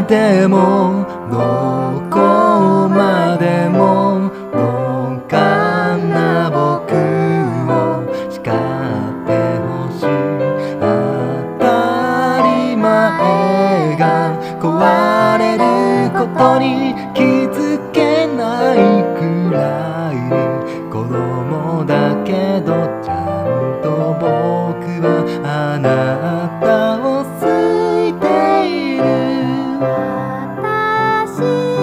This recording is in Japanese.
でもどこまでもどうかな僕を叱ってほしい。当たり前が壊れることに気づけないくらいに子供だけどちゃんと僕はあなたを好いている。 私